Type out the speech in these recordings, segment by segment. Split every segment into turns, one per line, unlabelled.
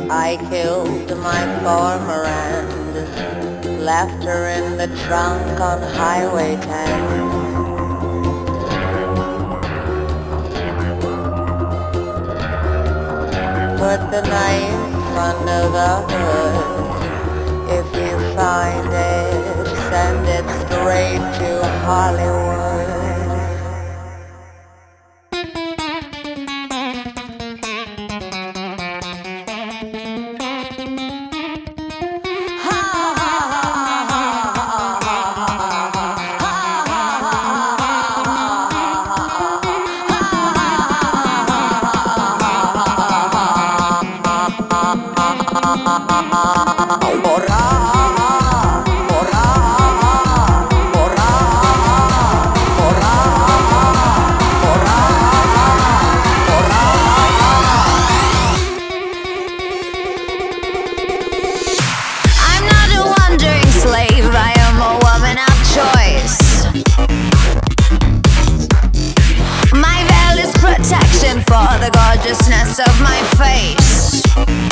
I killed my former and left her in the trunk on Highway 10. Put the knife under the hood. If you find it, send it straight to Hollywood.
For the gorgeousness of my face,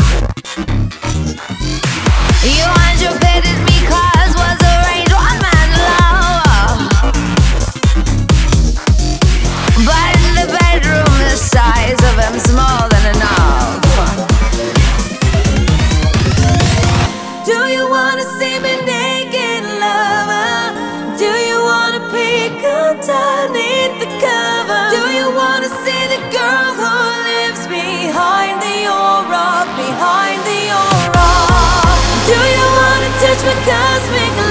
you anticipated me cause was arranged one man love, but in the bedroom the size of him's more than enough. Do you wanna see me naked, lover? Do you wanna peek underneath the cover? Do you wanna see the girl who lives behind the aura, behind the aura? Do you wanna touch my cosmic